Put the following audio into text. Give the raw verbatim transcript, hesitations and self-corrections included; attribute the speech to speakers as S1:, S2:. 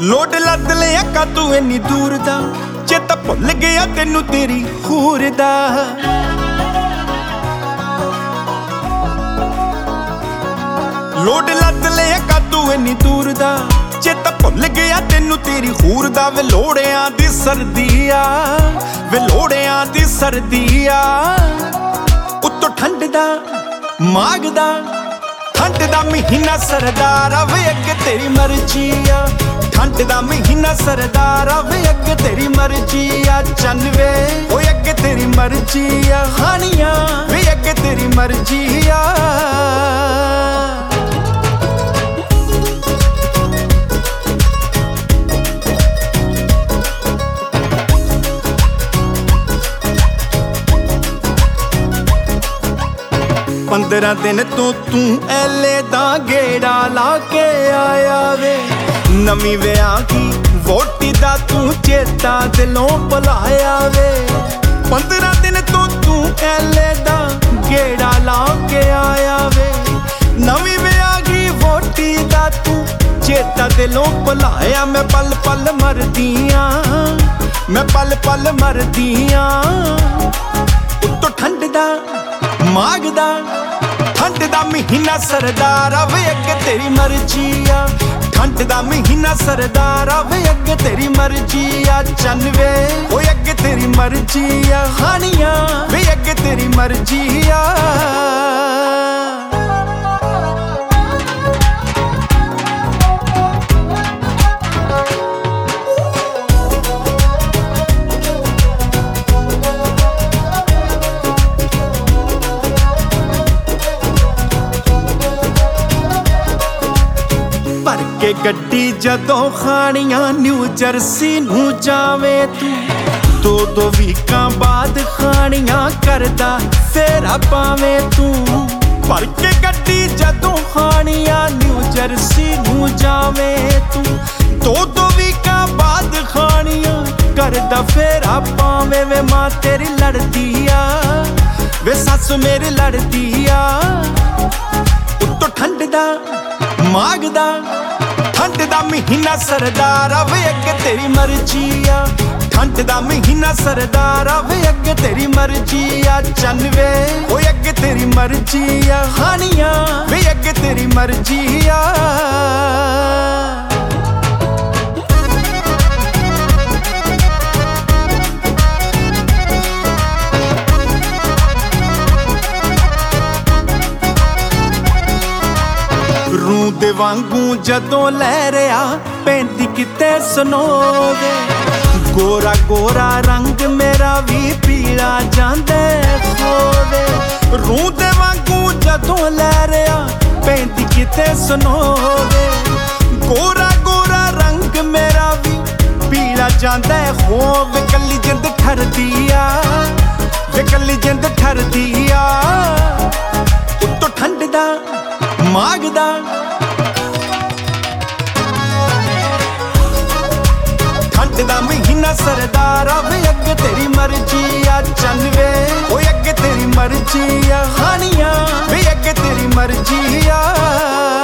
S1: ਲੋਟ ਲੱਦ ਲਿਆ ਕਾ ਤੂੰ ਇੰਨੀ ਦੂਰ ਦਾ, ਚੇਤਾ ਭੁੱਲ ਗਿਆ ਤੈਨੂੰ ਤੇਰੀ ਹੂਰ ਦਾ। ਲੋਟ ਲੱਦ ਲਿਆ ਕਾ ਤੂੰ ਇੰਨੀ ਦੂਰ ਦਾ, ਚੇਤਾ ਭੁੱਲ ਗਿਆ ਤੈਨੂੰ ਤੇਰੀ ਹੂਰ ਦਾ। ਵੇ ਲੋੜਿਆਂ ਦੀ ਸਰਦੀ ਆ, ਵੇ ਲੋੜਿਆਂ ਦੀ ਸਰਦੀ ਆ, ਉੱਤੋਂ ਠੰਡ ਦਾ ਮਾਘ ਦਾ, ਠੰਡ ਦਾ ਮਹੀਨਾ ਸਰਦਾਰਾ ਵੇ ਅੱਗੇ ਤੇਰੀ ਮਰਜ਼ੀ ਆ। ਠੰਡ ਦਾ ਮਹੀਨਾ ਸਰਦਾਰਾ ਵੇ ਅੱਗੇ ਤੇਰੀ ਮਰਜ਼ੀ ਆ। ਚੰਨ ਵੇ ਓਏ ਅੱਗੇ ਤੇਰੀ ਮਰਜ਼ੀ ਆ। ਹਾਣੀਆਂ ਵੇ ਅੱਗੇ ਤੇਰੀ ਮਰਜ਼ੀ ਆ। ਪੰਦਰਾਂ ਦਿਨ ਤੋਂ ਤੂੰ ਐਲੇ ਦਾ ਗੇੜਾ ਲਾ ਕੇ ਆਇਆ ਵੇ। ਨਵੀਂ ਵਿਆਹ ਕੀ ਵੋਟੀ ਦਾ ਤੂੰ ਚੇਤਾ ਦਿਲੋਂ ਭੁਲਾਇਆ ਵੇ। ਪੰਦਰਾਂ ਦਿਨ ਤੋਂ ਤੂੰ ਐਲੇ ਦਾ ਗੇੜਾ ਲਾ ਕੇ ਆਇਆ ਵੇ। ਨਵੀਂ ਵਿਆਹ ਕੀ ਵੋਟੀ ਦਾ ਤੂੰ ਚੇਤਾ ਦਿਲੋਂ ਭੁਲਾਇਆ। ਮੈਂ ਪਲ ਪਲ ਮਰਦੀ ਆਂ, ਮੈਂ ਪਲ ਪਲ ਮਰਦੀ ਆਂ, ਉੱਤੋਂ ਠੰਡ ਦਾ ਮਾਘ ਦਾ, ਠੰਡ ਦਾ ਮਹੀਨਾ ਸਰਦਾਰਾ ਵੇ ਅੱਗੇ ਤੇਰੀ ਮਰਜ਼ੀ ਆ। ਠੰਡ ਦਾ ਮਹੀਨਾ ਸਰਦਾਰਾ ਵੇ ਅੱਗੇ ਤੇਰੀ ਮਰਜ਼ੀ ਆ। ਚੰਨ ਵੇ ਓਏ ਅੱਗੇ ਤੇਰੀ ਮਰਜ਼ੀ ਆ। ਹਾਣੀਆਂ ਵੇ ਅੱਗੇ ਤੇਰੀ ਮਰਜ਼ੀ ਆ। ਭਰ ਕੇ ਗੱਡੀ ਜਦੋਂ ਖਾਣੀਆਂ ਨਿਊ ਜਰਸੀ ਨੂੰ ਜਾਵੇਂ ਤੂੰ। ਦੋ ਦੋ ਵੀਕਾਂ ਬਾਅਦ ਖਾਣੀਆਂ ਕਰਦਾ ਫੇਰਾ ਪਾਵੇਂ ਤੂੰ। ਭਰ ਕੇ ਗੱਡੀ ਜਦੋਂ ਖਾਣੀਆਂ ਨਿਊ ਜਰਸੀ ਨੂੰ ਜਾਵੇਂ ਤੂੰ। ਦੋ ਦੋ ਵੀਕਾਂ ਬਾਅਦ ਖਾਣੀਆਂ ਕਰਦਾ ਫੇਰਾ ਪਾਵੇਂ। ਵੇ ਮਾਂ ਤੇਰੀ ਲੜਦੀ ਆ, ਵੇ ਸੱਸ ਮੇਰੀ ਲੜਦੀ ਆ, ਉੱਤੋਂ ਠੰਡ ਦਾ ਮਾਘ ਦਾ, ਠੰਡ ਦਾ ਮਹੀਨਾ ਸਰਦਾਰਾ ਵੇ ਅੱਗੇ ਤੇਰੀ ਮਰਜ਼ੀ ਆ। ਠੰਡ ਦਾ ਮਹੀਨਾ ਸਰਦਾਰਾ ਵੇ ਅੱਗੇ ਤੇਰੀ ਮਰਜ਼ੀ ਆ। ਚੰਨ ਵੇ ਓਏ ਅੱਗੇ ਤੇਰੀ ਮਰਜ਼ੀ ਆ। ਹਾਣੀਆਂ ਵੇ ਅੱਗੇ ਤੇਰੀ ਮਰਜ਼ੀ ਆ। ਰੂ ਦੇ ਵਾਂਗੂ ਜਦੋਂ ਲਹਿਰਿਆ ਪੈਂਦੀ ਕਿਤੇ ਸਨੋਵੇ। ਗੋਰਾ ਗੋਰਾ ਰੰਗ ਮੇਰਾ ਵੀ ਪੀਲਾ ਜਾਂਦੇ ਹੋਵੇ। ਰੂ ਦੇ ਵਾਂਗੂ ਜਦੋਂ ਲਹਿਰਿਆ ਪੈਂਦੀ ਕਿਤੇ ਸਨੋਵੇ। ਗੋਰਾ ਗੋਰਾ ਰੰਗ ਮੇਰਾ ਵੀ ਪੀਲਾ ਜਾਂਦਾ ਹੋਵੇ। ਕੱਲੀ ਜਿੰਦ ਠਰਦੀ ਆ, ਵੇ ਕੱਲੀ ਜਿੰਦ ਠਰਦੀ ਆ, ਉੱਤੋਂ ਠੰਡ ਦਾ ਮਾਘ ਦਾ, ਠੰਡ ਦਾ ਮਹੀਨਾ ਸਰਦਾਰਾ ਵੇ ਅੱਗੇ ਤੇਰੀ ਮਰਜ਼ੀ ਆ। ਚੰਨ ਵੇ ਓਏ ਅੱਗੇ ਤੇਰੀ ਮਰਜ਼ੀ ਆ। ਹਾਣੀਆਂ ਵੇ ਅੱਗੇ ਤੇਰੀ ਮਰਜ਼ੀ ਆ।